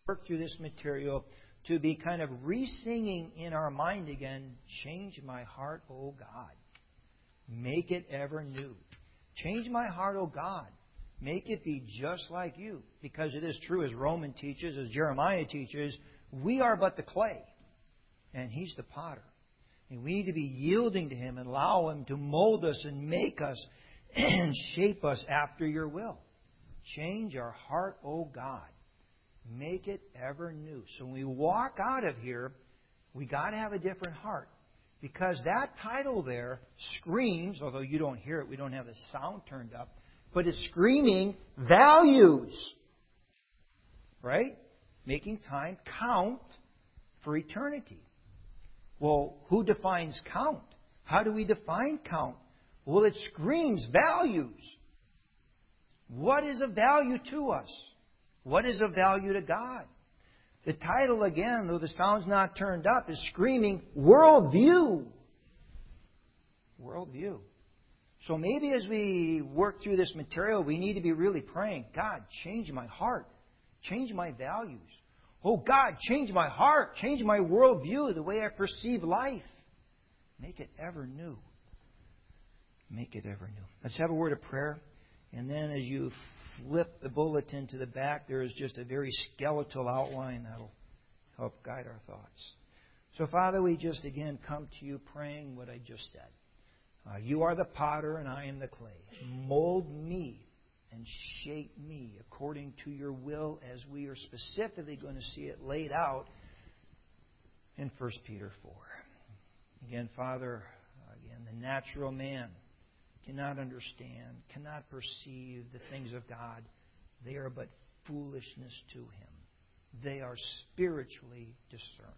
work through this material to be kind of re-singing in our mind again, change my heart, O God. Make it ever new. Change my heart, O God. Make it be just like you. Because it is true, as Romans teaches, as Jeremiah teaches, we are but the clay, and He's the potter. And we need to be yielding to Him and allow Him to mold us and make us and shape us after your will. Change our heart, O God. Make it ever new. So when we walk out of here, we got to have a different heart. Because that title there screams, although you don't hear it, we don't have the sound turned up, but it's screaming values. Right? Making time count for eternity. Well, who defines count? How do we define count? Well, it screams values. What is of value to us? What is of value to God? The title, again, though the sound's not turned up, is screaming worldview. Worldview. So maybe as we work through this material, we need to be really praying, God, change my heart. Change my values. Oh, God, change my heart. Change my worldview, the way I perceive life. Make it ever new. Make it ever new. Let's have a word of prayer. And then as you flip the bulletin to the back, there is just a very skeletal outline that will help guide our thoughts. So, Father, we just again come to you praying what I just said. You are the potter and I am the clay. Mold me and shape me according to your will, as we are specifically going to see it laid out in 1 Peter 4. Again, Father, the natural man cannot understand, cannot perceive the things of God. They are but foolishness to him. They are spiritually discerned.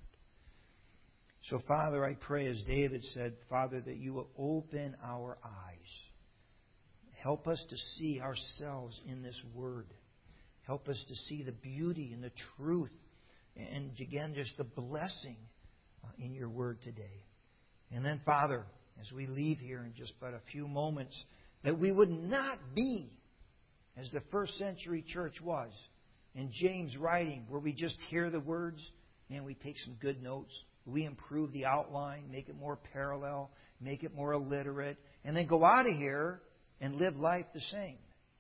So, Father, I pray, as David said, Father, that you will open our eyes. Help us to see ourselves in this Word. Help us to see the beauty and the truth and, again, just the blessing in your Word today. And then, Father, as we leave here in just but a few moments, that we would not be as the first century church was in James' writing, where we just hear the words and we take some good notes. We improve the outline, make it more parallel, make it more alliterate, and then go out of here and live life the same.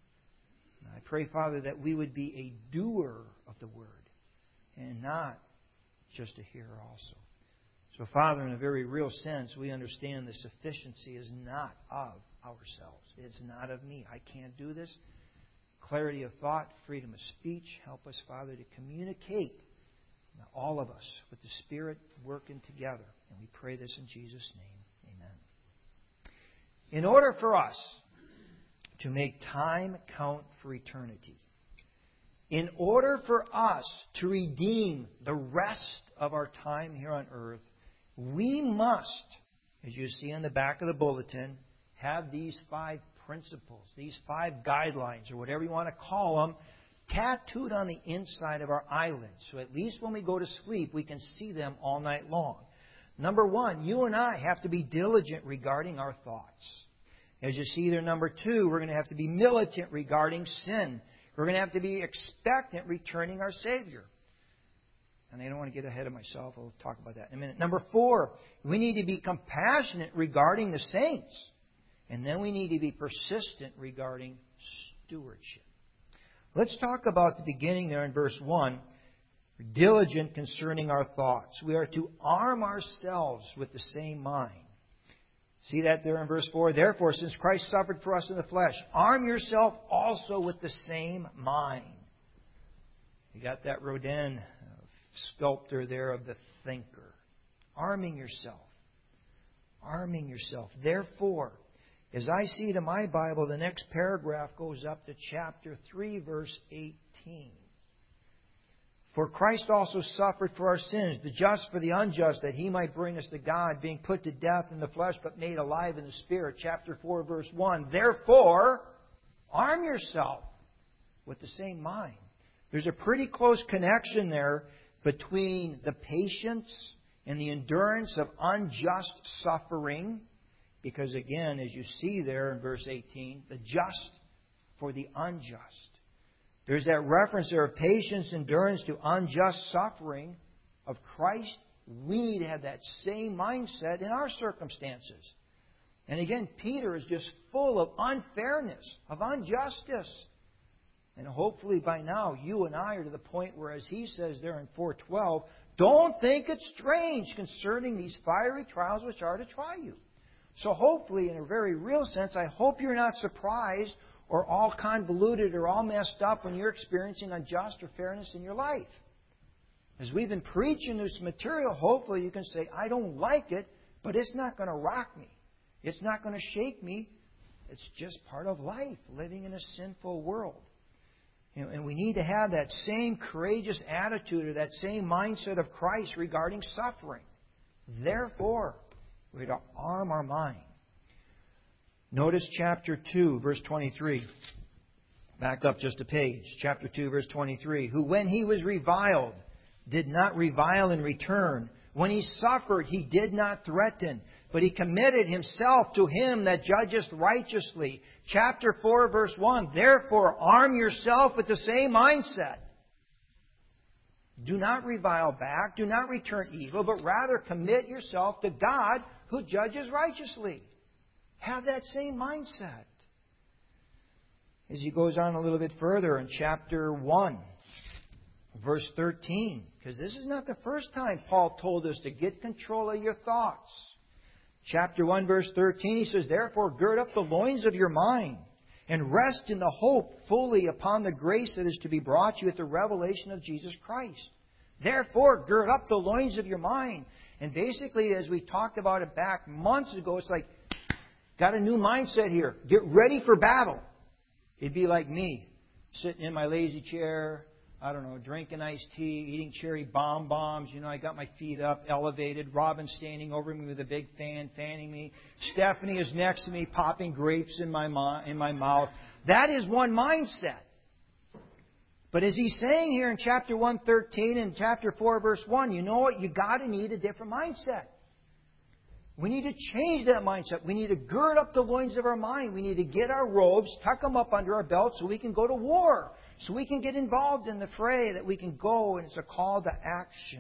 I pray, Father, that we would be a doer of the Word and not just a hearer also. So, Father, in a very real sense, we understand the sufficiency is not of ourselves. It's not of me. I can't do this. Clarity of thought, freedom of speech. Help us, Father, to communicate, all of us, with the Spirit working together. And we pray this in Jesus' name. Amen. In order for us to make time count for eternity, in order for us to redeem the rest of our time here on earth, we must, as you see on the back of the bulletin, have these 5 principles, these 5 guidelines, or whatever you want to call them, tattooed on the inside of our eyelids. So at least when we go to sleep, we can see them all night long. Number 1, you and I have to be diligent regarding our thoughts. As you see there, number 2, we're going to have to be militant regarding sin. We're going to have to be expectant returning our Savior. And I don't want to get ahead of myself. I'll talk about that in a minute. Number 4, we need to be compassionate regarding the saints. And then we need to be persistent regarding stewardship. Let's talk about the beginning there in verse 1. Diligent concerning our thoughts. We are to arm ourselves with the same mind. See that there in verse 4? Therefore, since Christ suffered for us in the flesh, arm yourself also with the same mind. You got that Rodin sculptor there of the thinker. Arming yourself. Arming yourself. Therefore, as I see it in my Bible, the next paragraph goes up to chapter 3, verse 18. For Christ also suffered for our sins, the just for the unjust, that He might bring us to God, being put to death in the flesh, but made alive in the Spirit. Chapter 4, verse 1. Therefore, arm yourself with the same mind. There's a pretty close connection there between the patience and the endurance of unjust suffering. Because again, as you see there in verse 18, the just for the unjust. There's that reference there of patience, endurance to unjust suffering of Christ. We need to have that same mindset in our circumstances. And again, Peter is just full of unfairness, of injustice. And hopefully by now, you and I are to the point where, as he says there in 4:12, don't think it's strange concerning these fiery trials which are to try you. So hopefully, in a very real sense, I hope you're not surprised or all convoluted or all messed up when you're experiencing unjust or fairness in your life. As we've been preaching this material, hopefully you can say, I don't like it, but it's not going to rock me. It's not going to shake me. It's just part of life, living in a sinful world. And we need to have that same courageous attitude or that same mindset of Christ regarding suffering. Therefore, we're to arm our mind. Notice chapter 2, verse 23. Back up just a page. Chapter 2, verse 23. Who, when he was reviled, did not revile in return. When he suffered, he did not threaten, but he committed himself to him that judgeth righteously. Chapter 4, verse 1. Therefore, arm yourself with the same mindset. Do not revile back. Do not return evil, but rather commit yourself to God who judges righteously. Have that same mindset. As he goes on a little bit further in chapter 1, verse 13, because this is not the first time Paul told us to get control of your thoughts. Chapter 1, verse 13, he says, Therefore gird up the loins of your mind, and rest in the hope fully upon the grace that is to be brought you at the revelation of Jesus Christ. Therefore gird up the loins of your mind. And basically, as we talked about it back months ago, it's like, got a new mindset here. Get ready for battle. It'd be like me, sitting in my lazy chair, I don't know, drinking iced tea, eating cherry bonbons. You know, I got my feet up, elevated. Robin standing over me with a big fan, fanning me. Stephanie is next to me, popping grapes in my mouth. That is one mindset. But as he's saying here in chapter 1:13 and chapter 4, verse 1, you know what? You got to need a different mindset. We need to change that mindset. We need to gird up the loins of our mind. We need to get our robes, tuck them up under our belt so we can go to war. So we can get involved in the fray, that we can go, and it's a call to action.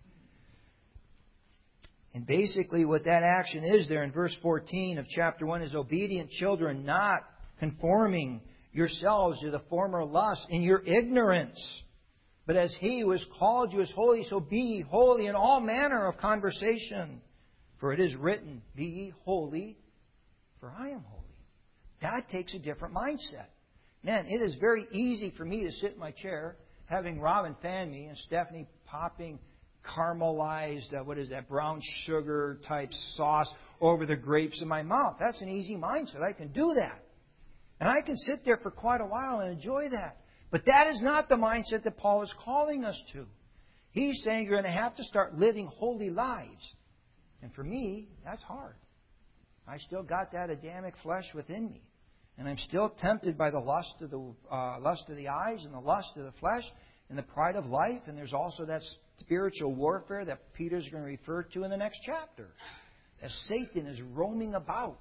And basically what that action is there in verse 14 of chapter 1 is obedient children, not conforming yourselves to the former lust in your ignorance. But as He who has called you is holy, so be ye holy in all manner of conversation. For it is written, Be ye holy, for I am holy. That takes a different mindset. Man, it is very easy for me to sit in my chair, having Robin fan me and Stephanie popping caramelized, brown sugar type sauce over the grapes in my mouth. That's an easy mindset. I can do that. And I can sit there for quite a while and enjoy that. But that is not the mindset that Paul is calling us to. He's saying you're going to have to start living holy lives. And for me, that's hard. I still got that Adamic flesh within me. And I'm still tempted by the lust of the eyes and the lust of the flesh and the pride of life. And there's also that spiritual warfare that Peter's going to refer to in the next chapter. As Satan is roaming about.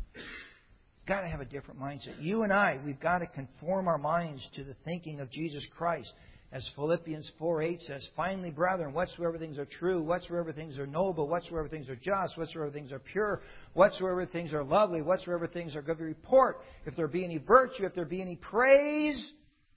Got to have a different mindset. You and I, we've got to conform our minds to the thinking of Jesus Christ. As Philippians 4:8 says, Finally, brethren, whatsoever things are true, whatsoever things are noble, whatsoever things are just, whatsoever things are pure, whatsoever things are lovely, whatsoever things are good report, if there be any virtue, if there be any praise,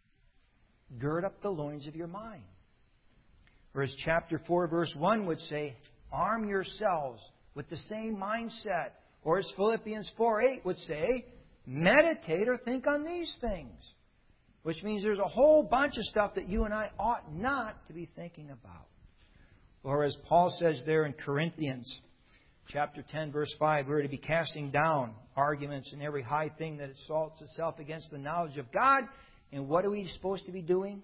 gird up the loins of your mind. Or as chapter 4, verse 1 would say, arm yourselves with the same mindset. Or as Philippians 4:8 would say, meditate or think on these things. Which means there's a whole bunch of stuff that you and I ought not to be thinking about. Or as Paul says there in Corinthians, chapter 10, verse 5, we're to be casting down arguments and every high thing that assaults itself against the knowledge of God. And what are we supposed to be doing?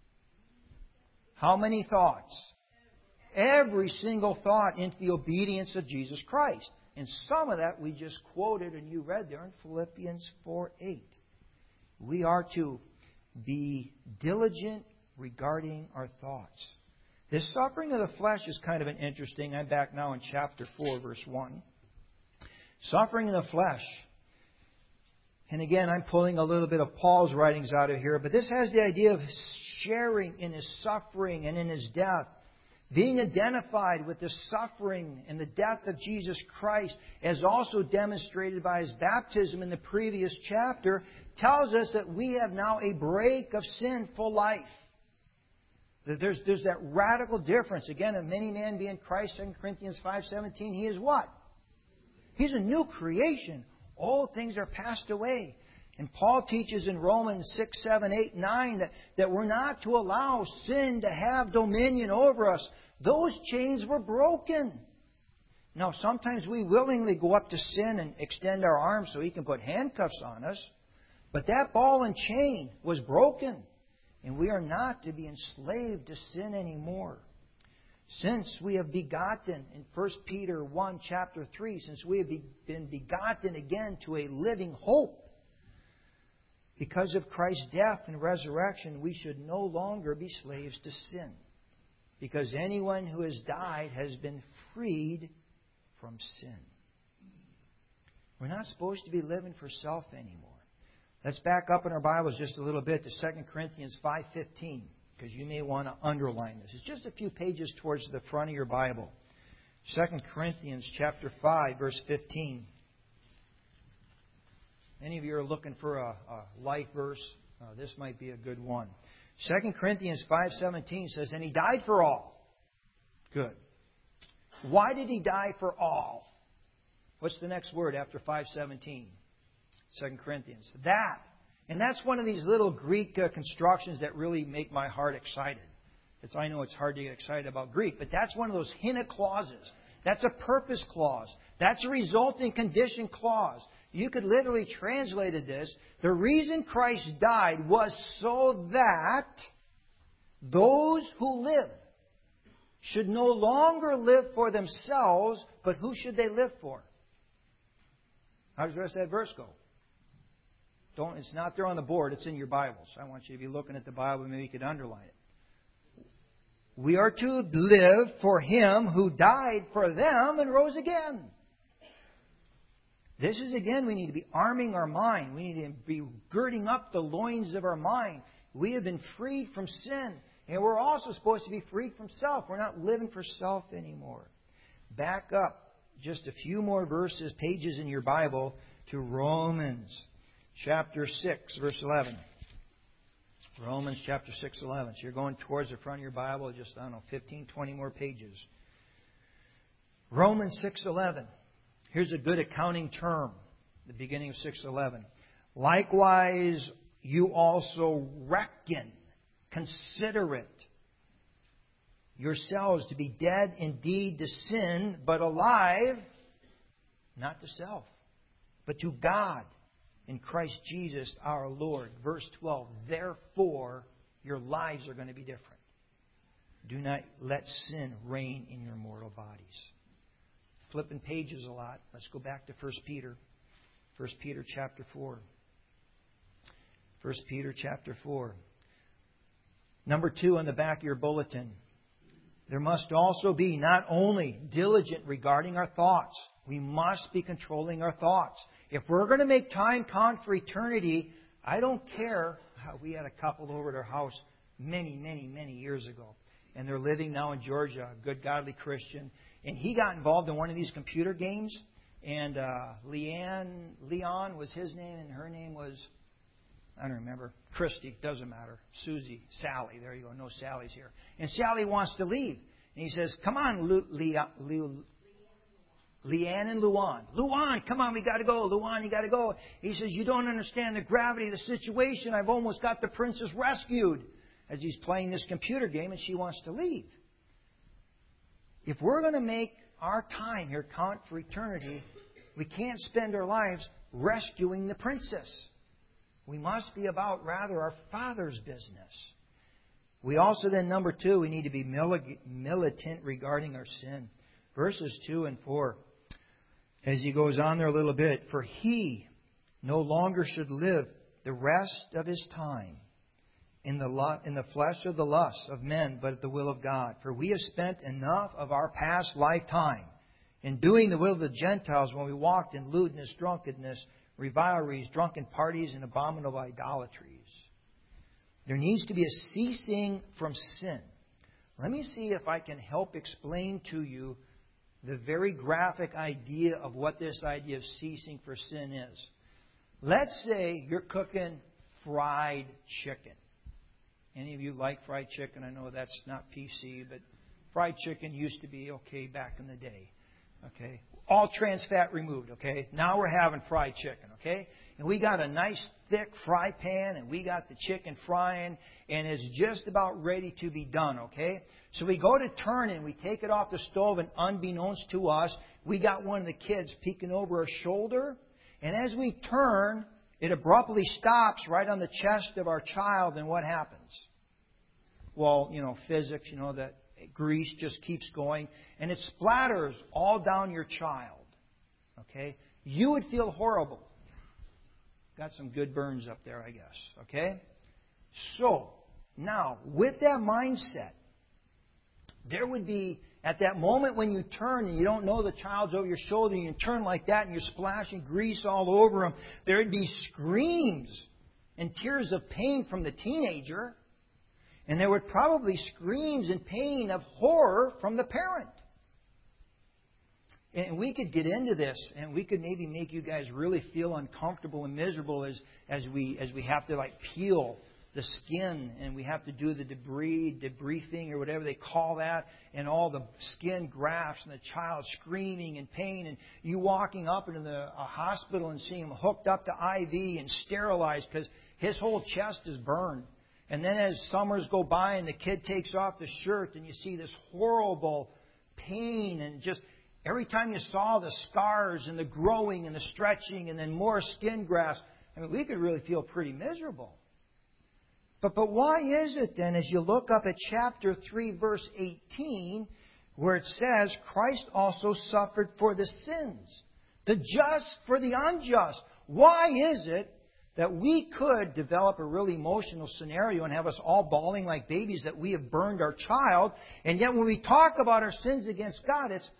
How many thoughts? Every single thought into the obedience of Jesus Christ. And some of that we just quoted and you read there in Philippians 4:8. We are to be diligent regarding our thoughts. This suffering of the flesh is kind of an interesting. I'm back now in chapter 4, verse 1. Suffering in the flesh And again, I'm pulling a little bit of Paul's writings out of here, but this has the idea of sharing in His suffering and in His death. Being identified with the suffering and the death of Jesus Christ, as also demonstrated by His baptism in the previous chapter, tells us that we have now a break of sinful life. That there's that radical difference. Again, if any man be in Christ, 2 Corinthians 5:17, he is what? He's a new creation. All things are passed away. And Paul teaches in Romans 6, 7, 8, 9 that we're not to allow sin to have dominion over us. Those chains were broken. Now, sometimes we willingly go up to sin and extend our arms so He can put handcuffs on us. But that ball and chain was broken. And we are not to be enslaved to sin anymore. Since we have begotten, in 1 Peter 1, chapter 3, since we have been begotten again to a living hope, because of Christ's death and resurrection, we should no longer be slaves to sin. Because anyone who has died has been freed from sin. We're not supposed to be living for self anymore. Let's back up in our Bibles just a little bit to 2 Corinthians 5:15, because you may want to underline this. It's just a few pages towards the front of your Bible. 2 Corinthians chapter 5, verse 15. Any of you are looking for a life verse? This might be a good one. 2 Corinthians 5:17 says, "And He died for all." Good. Why did He die for all? What's the next word after 5:17? 2 Corinthians. That. And that's one of these little Greek constructions that really make my heart excited. I know it's hard to get excited about Greek, but that's one of those hina clauses. That's a purpose clause. That's a resulting condition clause. You could literally translate this. The reason Christ died was so that those who live should no longer live for themselves, but who should they live for? How does the rest of that verse go? It's not there on the board. It's in your Bibles. I want you to be looking at the Bible. Maybe you could underline it. We are to live for Him who died for them and rose again. This is, again, we need to be arming our mind. We need to be girding up the loins of our mind. We have been freed from sin. And we're also supposed to be freed from self. We're not living for self anymore. Back up just a few more verses, pages in your Bible, to Romans chapter 6, verse 11. Romans chapter 6, 11. So you're going towards the front of your Bible, just, 15, 20 more pages. Romans 6:11. Here's a good accounting term, the beginning of 6:11. Likewise, you also reckon, consider it, yourselves to be dead indeed to sin, but alive, not to self, but to God in Christ Jesus our Lord. Verse 12, therefore, your lives are going to be different. Do not let sin reign in your mortal bodies. Flipping pages a lot. Let's go back to 1 Peter. 1 Peter chapter 4. 1 Peter chapter 4. Number 2 on the back of your bulletin. There must also be not only diligent regarding our thoughts. We must be controlling our thoughts. If we're going to make time count for eternity, I don't care. We had a couple over at our house many, many, many years ago. And they're living now in Georgia, a good, godly Christian. And he got involved in one of these computer games. And Leon was his name, and her name was, I don't remember, Christy, doesn't matter, Susie, Sally, there you go, no Sally's here. And Sally wants to leave. And he says, come on, Leanne and Luan. Luan, come on, we got to go. Luan, you got to go. He says, you don't understand the gravity of the situation. I've almost got the princess rescued. As he's playing this computer game, and she wants to leave. If we're going to make our time here count for eternity, we can't spend our lives rescuing the princess. We must be about, rather, our Father's business. We also then, number 2, we need to be militant regarding our sin. Verses 2 and 4. As he goes on there a little bit. For he no longer should live the rest of his time in the flesh of the lusts of men, but at the will of God. For we have spent enough of our past lifetime in doing the will of the Gentiles when we walked in lewdness, drunkenness, revileries, drunken parties, and abominable idolatries. There needs to be a ceasing from sin. Let me see if I can help explain to you the very graphic idea of what this idea of ceasing for sin is. Let's say you're cooking fried chicken. Any of you like fried chicken? I know that's not PC, but fried chicken used to be okay back in the day. Okay? All trans fat removed, okay? Now we're having fried chicken, okay? And we got a nice thick fry pan, and we got the chicken frying, and it's just about ready to be done, okay? So we go to turn it, and we take it off the stove, and unbeknownst to us, we got one of the kids peeking over our shoulder, and as we turn, it abruptly stops right on the chest of our child, and what happens? Well, physics, that grease just keeps going, and it splatters all down your child. Okay? You would feel horrible. Got some good burns up there, I guess. Okay? So, now, with that mindset, there would be, at that moment when you turn and you don't know the child's over your shoulder, and you turn like that and you're splashing grease all over them, there would be screams and tears of pain from the teenager. And there were probably screams and pain of horror from the parent. And we could get into this, and we could maybe make you guys really feel uncomfortable and miserable as we have to peel the skin, and we have to do the debriefing or whatever they call that, and all the skin grafts, and the child screaming in pain, and you walking up into a hospital and seeing him hooked up to IV and sterilized because his whole chest is burned. And then as summers go by and the kid takes off the shirt and you see this horrible pain, and just every time you saw the scars and the growing and the stretching and then more skin grafts, we could really feel pretty miserable. But why is it then, as you look up at chapter 3, verse 18, where it says, Christ also suffered for the sins, the just for the unjust? Why is it that we could develop a really emotional scenario and have us all bawling like babies that we have burned our child, and yet when we talk about our sins against God, it's,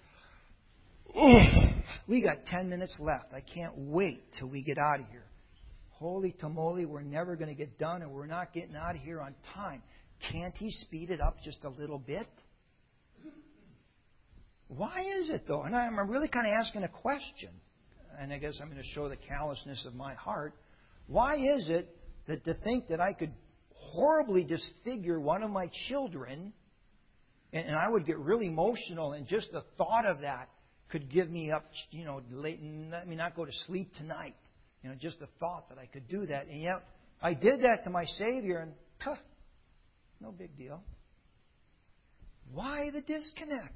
we got 10 minutes left. I can't wait till we get out of here. Holy tamale, we're never going to get done, and we're not getting out of here on time. Can't He speed it up just a little bit? Why is it, though? And I'm really kind of asking a question, and I guess I'm going to show the callousness of my heart. Why is it that to think that I could horribly disfigure one of my children, and I would get really emotional, and just the thought of that could give me up, late, and let me not go to sleep tonight. Just the thought that I could do that. And yet, I did that to my Savior, and no big deal. Why the disconnect?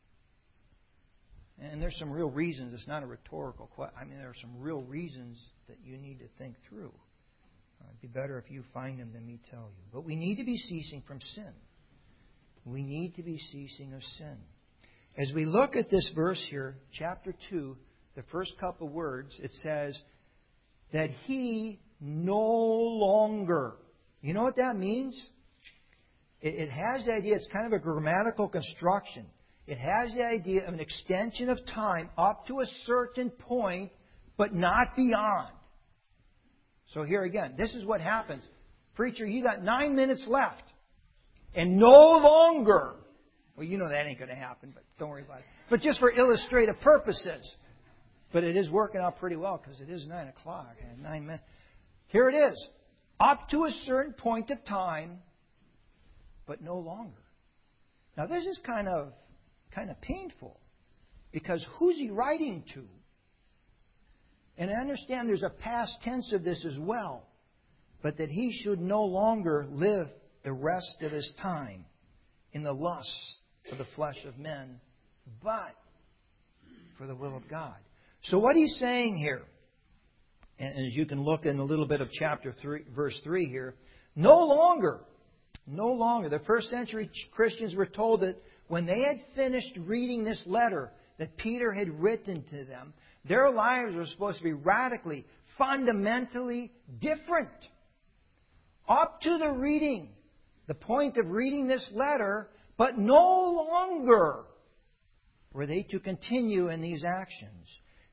And there's some real reasons. It's not a rhetorical question. There are some real reasons that you need to think through. It'd be better if you find them than me tell you. But we need to be ceasing from sin. We need to be ceasing of sin. As we look at this verse here, chapter 2, the first couple words, it says that He no longer. You know what that means? It has the idea, it's kind of a grammatical construction. It has the idea of an extension of time up to a certain point, but not beyond. So here again, this is what happens. Preacher, you got 9 minutes left. And no longer. Well, you know that ain't going to happen, but don't worry about it. But just for illustrative purposes. But it is working out pretty well because it is 9 o'clock and 9 minutes. Here it is. Up to a certain point of time, but no longer. Now this is kind of painful, because who's He writing to? And I understand there's a past tense of this as well, but that He should no longer live the rest of His time in the lusts of the flesh of men, but for the will of God. So what He's saying here, and as you can look in a little bit of chapter 3, verse 3 here, no longer. The first century Christians were told that when they had finished reading this letter that Peter had written to them, their lives were supposed to be radically, fundamentally different. Up to the point of reading this letter, but no longer were they to continue in these actions.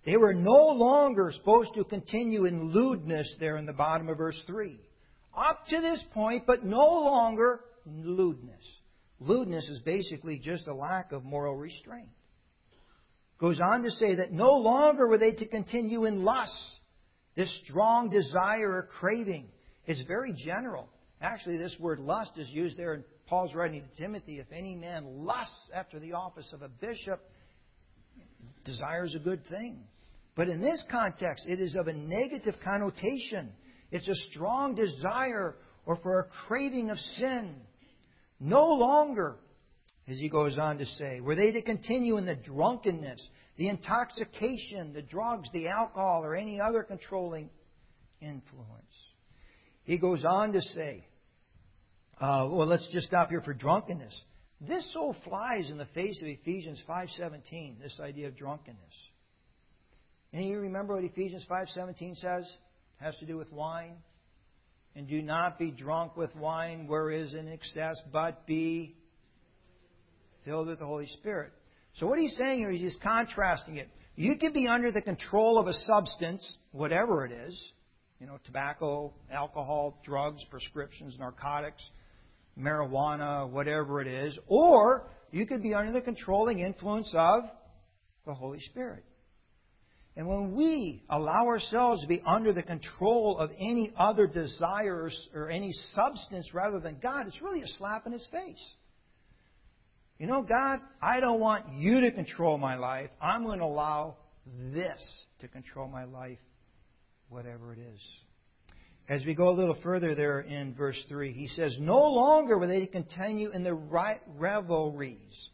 They were no longer supposed to continue in lewdness there in the bottom of verse 3. Up to this point, but no longer lewdness. Lewdness is basically just a lack of moral restraint. Goes on to say that no longer were they to continue in lust. This strong desire or craving is very general. Actually, this word lust is used there in Paul's writing to Timothy. If any man lusts after the office of a bishop, desire is a good thing. But in this context, it is of a negative connotation. It's a strong desire or for a craving of sin. No longer, as he goes on to say, were they to continue in the drunkenness, the intoxication, the drugs, the alcohol, or any other controlling influence. He goes on to say, let's just stop here for drunkenness. This so flies in the face of Ephesians 5:17, this idea of drunkenness. And you remember what Ephesians 5:17 says? It has to do with wine. And do not be drunk with wine where is in excess, but be filled with the Holy Spirit. So what he's saying here, he's just contrasting it. You can be under the control of a substance, whatever it is, tobacco, alcohol, drugs, prescriptions, narcotics, marijuana, whatever it is, or you could be under the controlling influence of the Holy Spirit. And when we allow ourselves to be under the control of any other desires or any substance rather than God, it's really a slap in His face. God, I don't want you to control my life. I'm going to allow this to control my life, whatever it is. As we go a little further there in verse 3, he says, no longer will they continue in the revelries.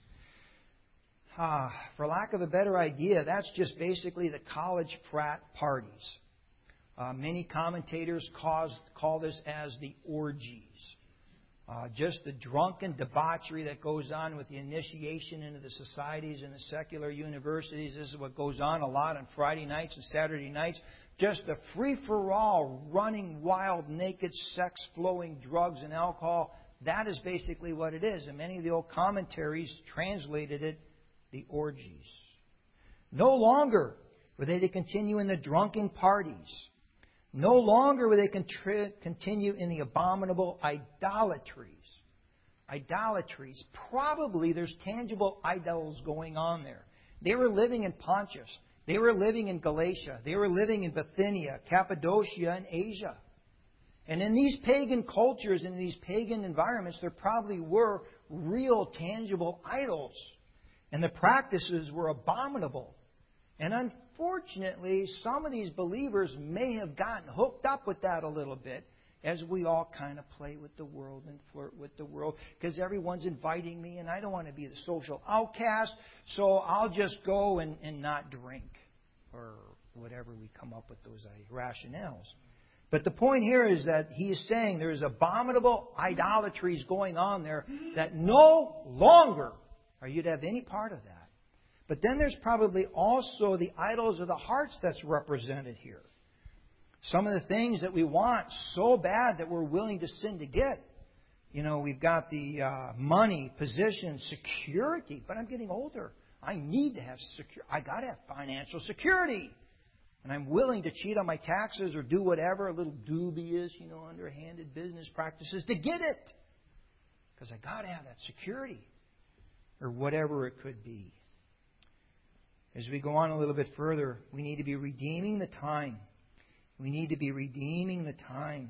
For lack of a better idea, that's just basically the college frat parties. Many commentators call this as the orgies. Just the drunken debauchery that goes on with the initiation into the societies and the secular universities. This is what goes on a lot on Friday nights and Saturday nights. Just the free-for-all, running wild, naked, sex-flowing drugs and alcohol. That is basically what it is. And many of the old commentaries translated it the orgies. No longer were they to continue in the drunken parties. No longer will they continue in the abominable idolatries. Idolatries. Probably there's tangible idols going on there. They were living in Pontus. They were living in Galatia. They were living in Bithynia, Cappadocia, and Asia. And in these pagan cultures, in these pagan environments, there probably were real tangible idols. And the practices were abominable. And unfortunately, some of these believers may have gotten hooked up with that a little bit, as we all kind of play with the world and flirt with the world, because everyone's inviting me and I don't want to be the social outcast, so I'll just go and not drink, or whatever we come up with those rationales. But the point here is that he is saying there is abominable idolatries going on there that no longer are you to have any part of that. But then there's probably also the idols of the hearts that's represented here. Some of the things that we want so bad that we're willing to sin to get. We've got the money, position, security. But I'm getting older. I need to have security. I got to have financial security. And I'm willing to cheat on my taxes or do whatever, a little dubious, underhanded business practices to get it. Because I got to have that security. Or whatever it could be. As we go on a little bit further, we need to be redeeming the time. We need to be redeeming the time.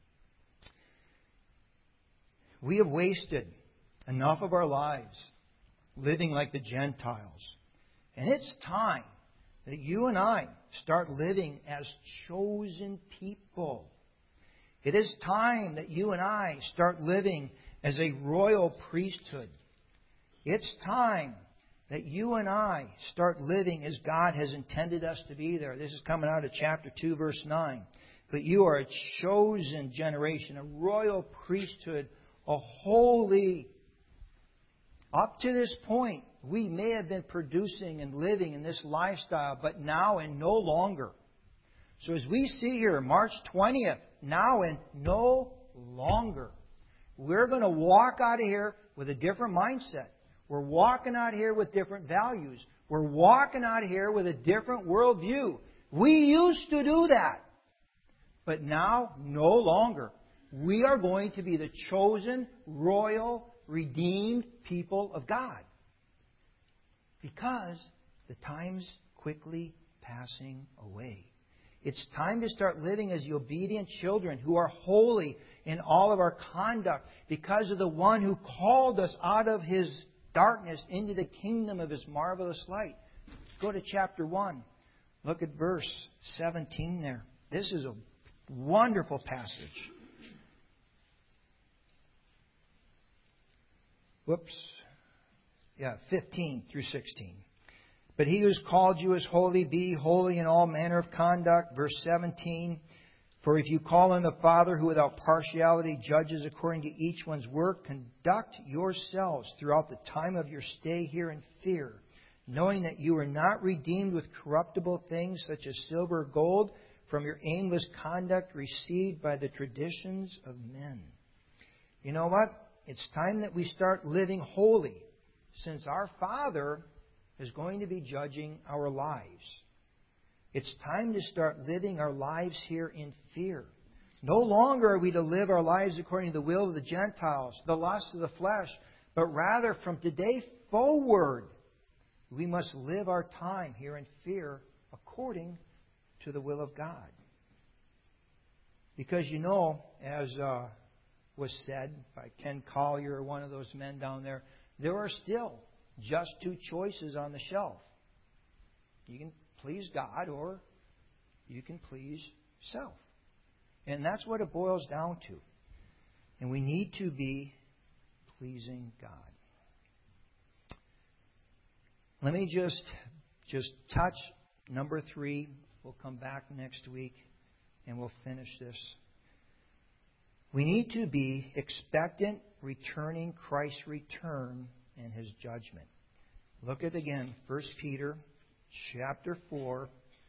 We have wasted enough of our lives living like the Gentiles. And it's time that you and I start living as chosen people. It is time that you and I start living as a royal priesthood. It's time that you and I start living as God has intended us to be there. This is coming out of chapter 2, verse 9. But you are a chosen generation, a royal priesthood, a holy. Up to this point, we may have been producing and living in this lifestyle, but now and no longer. So as we see here, March 20th, now and no longer. We're going to walk out of here with a different mindset. We're walking out here with different values. We're walking out here with a different worldview. We used to do that. But now, no longer. We are going to be the chosen, royal, redeemed people of God. Because the time's quickly passing away. It's time to start living as the obedient children who are holy in all of our conduct because of the one who called us out of His darkness into the kingdom of His marvelous light. Go to chapter 1. Look at verse 17 there. This is a wonderful passage. Whoops. 15 through 16. But He who has called you is holy. Be holy in all manner of conduct. Verse 17. For if you call on the Father who without partiality judges according to each one's work, conduct yourselves throughout the time of your stay here in fear, knowing that you are not redeemed with corruptible things such as silver or gold from your aimless conduct received by the traditions of men. You know what? It's time that we start living holy, since our Father is going to be judging our lives. It's time to start living our lives here in fear. No longer are we to live our lives according to the will of the Gentiles, the lust of the flesh, but rather from today forward, we must live our time here in fear according to the will of God. Because you know, as was said by Ken Collier, one of those men down there, there are still just two choices on the shelf. You can please God or you can please self. And that's what it boils down to. And we need to be pleasing God. Let me just touch number 3. We'll come back next week and we'll finish this. We need to be expectant, returning Christ's return and His judgment. Look at again 1 Peter chapter 4,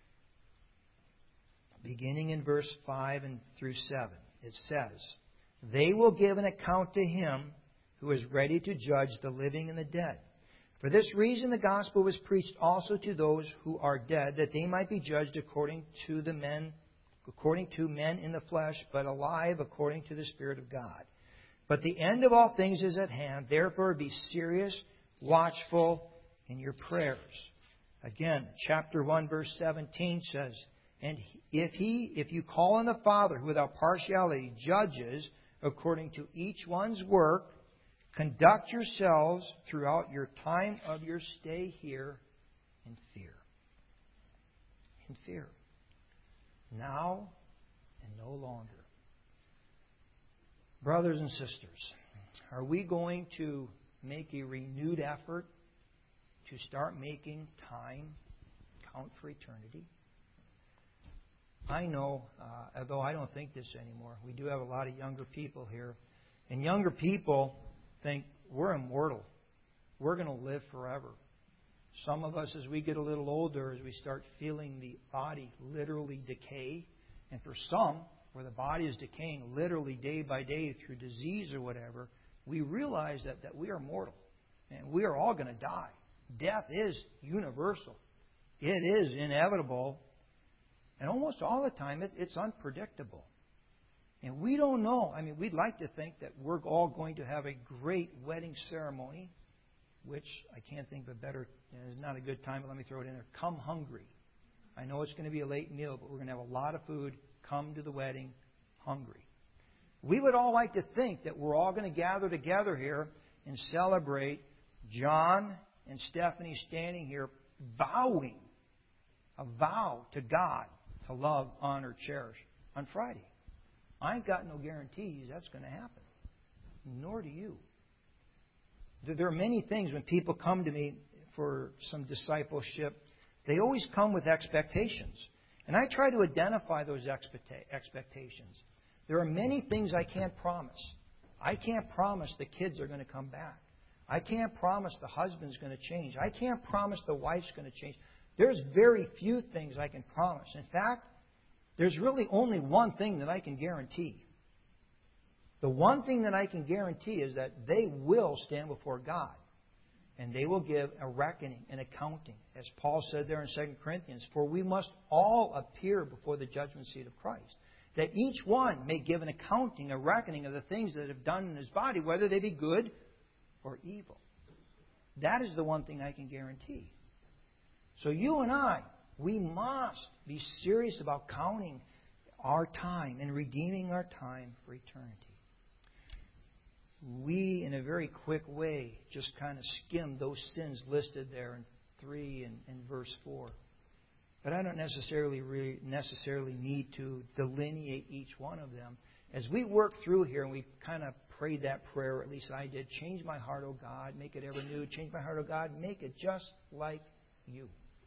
beginning in verse 5 and through 7. It says, They will give an account to Him who is ready to judge the living and the dead. For this reason the gospel was preached also to those who are dead, that they might be judged according to men in the flesh, but alive according to the Spirit of God. But the end of all things is at hand. Therefore be serious, watchful in your prayers. Again, chapter 1, verse 17 says, And if you call on the Father who without partiality judges according to each one's work, conduct yourselves throughout your time of your stay here in fear. In fear. Now and no longer. Brothers and sisters, are we going to make a renewed effort to start making time count for eternity? I know, although I don't think this anymore, we do have a lot of younger people here. And younger people think we're immortal. We're going to live forever. Some of us, as we get a little older, as we start feeling the body literally decay, and for some, where the body is decaying literally day by day through disease or whatever, we realize that we are mortal. And we are all going to die. Death is universal. It is inevitable. And almost all the time, it's unpredictable. And we don't know. I mean, we'd like to think that we're all going to have a great wedding ceremony, which I can't think of a better, it's not a good time, but let me throw it in there. Come hungry. I know it's going to be a late meal, but we're going to have a lot of food. Come to the wedding hungry. We would all like to think that we're all going to gather together here and celebrate John and Stephanie standing here vowing a vow to God to love, honor, cherish on Friday. I ain't got no guarantees that's going to happen. Nor do you. There are many things when people come to me for some discipleship, they always come with expectations. And I try to identify those expectations. There are many things I can't promise. I can't promise the kids are going to come back. I can't promise the husband's going to change. I can't promise the wife's going to change. There's very few things I can promise. In fact, there's really only one thing that I can guarantee. The one thing that I can guarantee is that they will stand before God. And they will give a reckoning, an accounting. As Paul said there in 2 Corinthians, for we must all appear before the judgment seat of Christ, that each one may give an accounting, a reckoning of the things that have done in his body, whether they be good or evil. That is the one thing I can guarantee. So you and I, we must be serious about counting our time and redeeming our time for eternity. We, in a very quick way, just kind of skim those sins listed there in 3 and verse 4. But I don't necessarily need to delineate each one of them. As we work through here, and we kind of prayed that prayer, or at least I did, change my heart, O God, make it ever new. Change my heart, O God, make it just like you.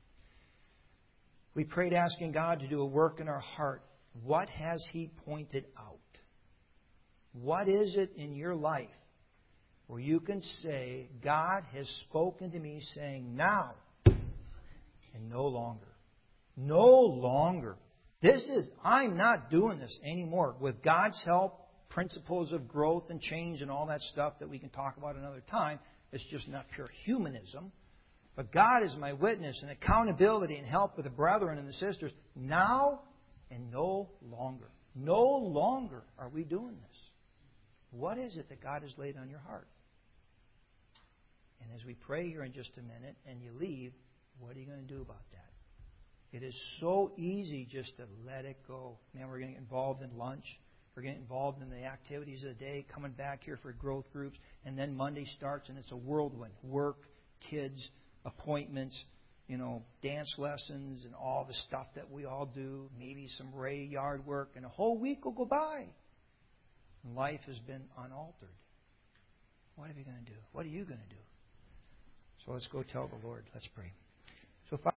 We prayed asking God to do a work in our heart. What has He pointed out? What is it in your life where you can say, God has spoken to me saying now and no longer? No longer. I'm not doing this anymore. With God's help, principles of growth and change and all that stuff that we can talk about another time, it's just not pure humanism. But God is my witness and accountability and help with the brethren and the sisters now and no longer. No longer are we doing this. What is it that God has laid on your heart? And as we pray here in just a minute and you leave, what are you going to do about that? It is so easy just to let it go. Man, we're getting involved in lunch. We're getting involved in the activities of the day, coming back here for growth groups. And then Monday starts and it's a whirlwind. Work, kids, appointments, dance lessons and all the stuff that we all do. Maybe some yard work. And a whole week will go by. Life has been unaltered. What are you going to do? What are you going to do? So let's go tell the Lord. Let's pray. So,